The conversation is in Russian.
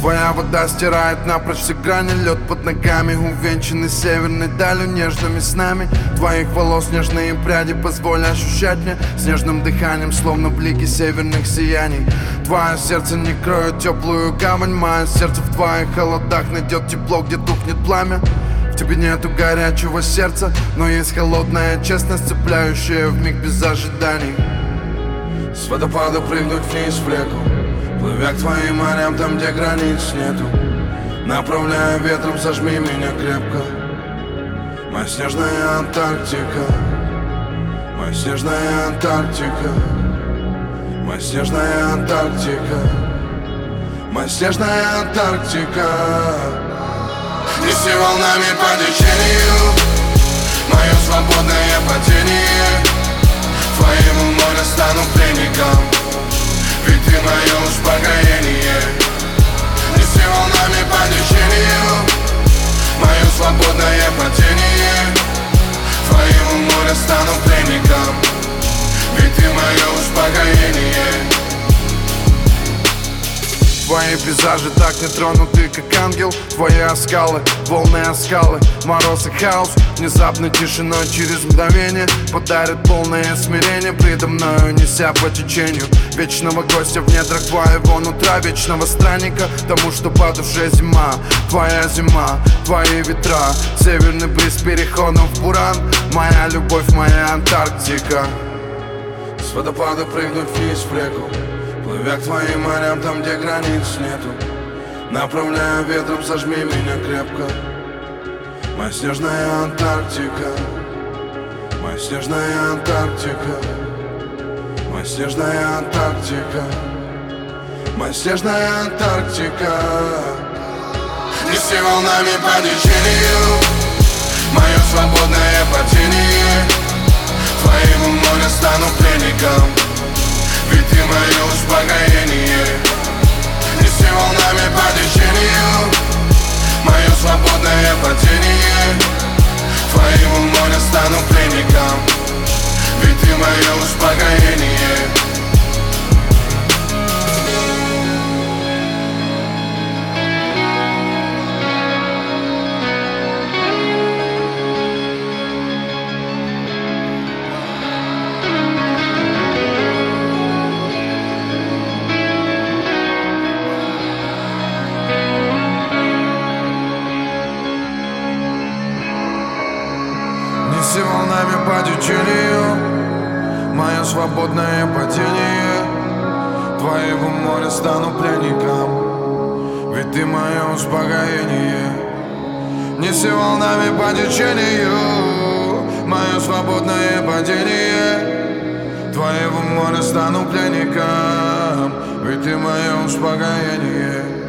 Твоя вода стирает напрочь все грани. Лед под ногами, увенчанный северной далью, нежными снами твоих волос нежные пряди. Позволь ощущать мне с нежным дыханием, словно блики северных сияний. Твое сердце не кроет теплую гавань. Мое сердце в твоих холодах найдет тепло, где тухнет пламя. В тебе нету горячего сердца, но есть холодная честность, цепляющая вмиг без ожиданий. С водопада прыгнуть вниз в реку, плывя к твоим морям, там, где границ нету. Направляя ветром, сожми меня крепко. Моя снежная Антарктика, моя снежная Антарктика, моя снежная Антарктика, моя снежная Антарктика. Неси волнами по течению мое свободное падение. Твоему морю стану пленником, ведь ты мое успокоение. Неси волнами по течению мое свободное падение. Твоему морю стану пленником, ведь ты мое успокоение. Твои пейзажи так не тронуты, как ангел. Твои оскалы, волны оскалы, мороз и хаос. Внезапной тишиной через мгновение подарит полное смирение предо мною, неся по течению вечного гостя в недрах твоего нутра, вечного странника тому, что по душе зима. Твоя зима, твои ветра, северный бриз переходом в буран. Моя любовь, моя Антарктика. С водопада прыгнуть вниз в реку, плывя к твоим морям, там, где границ нету. Направляя ветром, сожми меня крепко. Моя снежная Антарктика, моя снежная Антарктика, моя снежная Антарктика, моя снежная Антарктика. Неси волнами по течению мое свободное падение. Твоему морю стану пленником, ведь ты мое успокоение. Неси волнами по течению мое свободное падение. Твоему морю стану пленником, ведь ты мое успокоение. Неси волнами по течению мое свободное падение. Твоего моря стану пленником, ведь ты мое успокоение. Неси волнами по течению мое свободное падение. Твоего моря стану пленником, ведь ты мое успокоение.